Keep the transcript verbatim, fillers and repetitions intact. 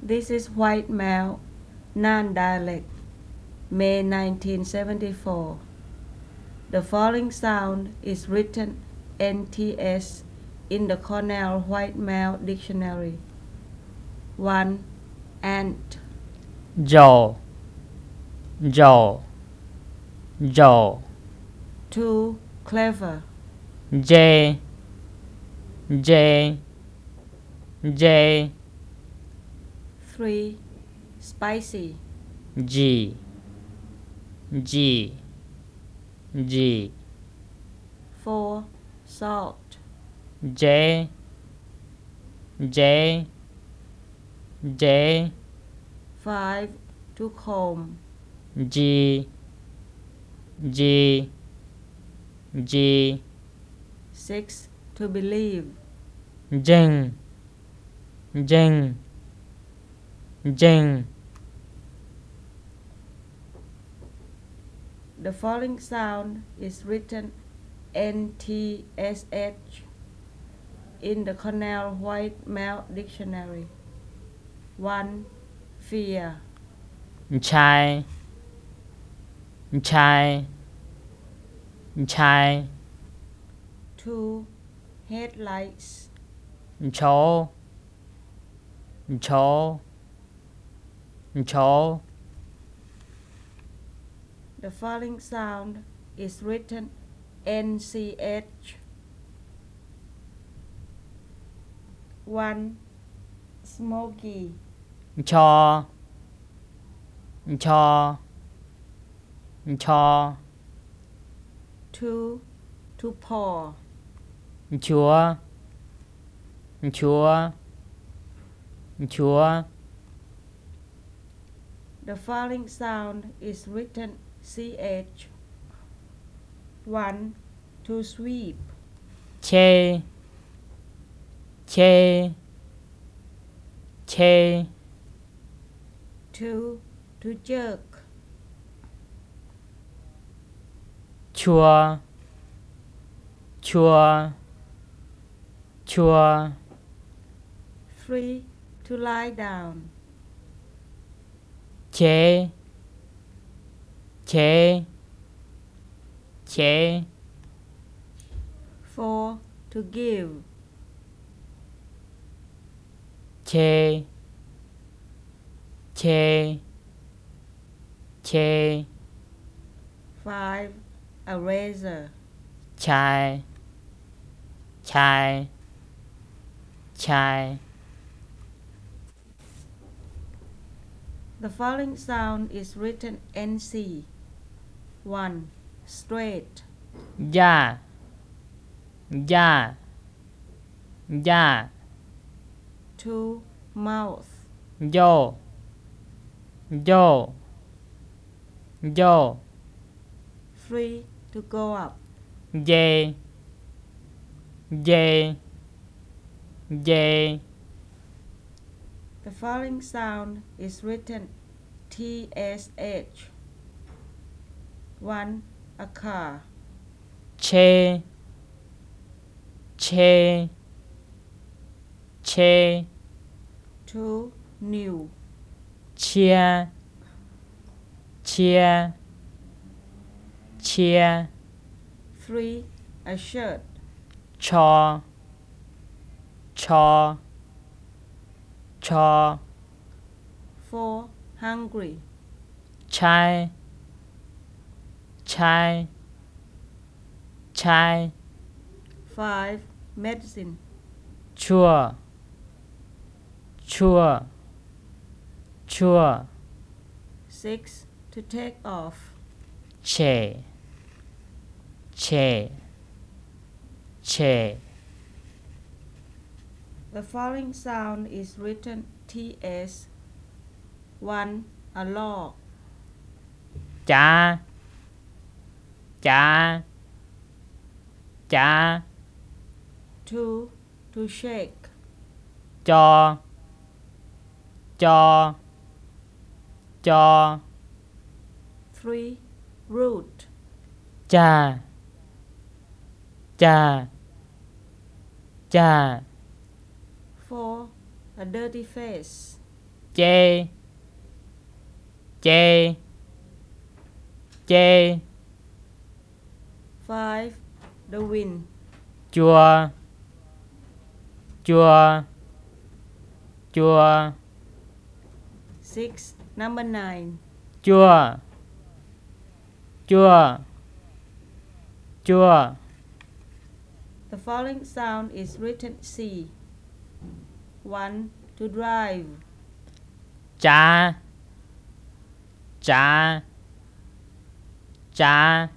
This is white male, non-dialect, May nineteen seventy-four. The following sound is written N T S in the Cornell White Male Dictionary. one. Ant. Dầu. Dầu. Dầu. two. Clever. J. J. J. three. Spicy. G. G. G. four. Salt. J. J. J. five. To comb. G. G. G. six. To believe. Ding. Ding. Ding. The following sound is written N T S H in the Cornell White Male Dictionary. one. Fear. Chai. Chai. Chai. two. Headlights. Chỗ. Chỗ. Chỗ. The following sound is written N C H. one. Smoky. Cho. Cho. Cho. two. To pour. Chúa. Chúa. Chúa. The following sound is written C H. one. To sweep. Chê. Chê. Chê. two. To jerk. Chua. Chua. Chua. three. To lie down. Chế. Chế. Chế. four. To give. Chê. Chê. Chê. five. A razor. Chai. Chai. Chai. The following sound is written N C. one. Straight. Da. Da. Da. two. Mouth. Vô. Vô. Vô. three. To go up. Dê. Dê. Dê. The following sound is written T S H. one. A car. Chê. Chê. Chê. two. New. Chia. Chia. Chia. three. A shirt. Cho. Cho. Cho. four. Hungry. Chai. Chai. Chai. five. Medicine. Chua. Chua. Chua. six. To take off. Chê. Chê. Chê. The following sound is written T S. one. A log. Chá. Chá. Chá. two. To shake. Cho. Cho. Cho. three. Root. Cha. Cha. Cha. four. A dirty face. chê chê chê five. The wind. chua chua chua six. Number nine. chua chua chua. The following sound is written C. one. To drive. Chá chá chá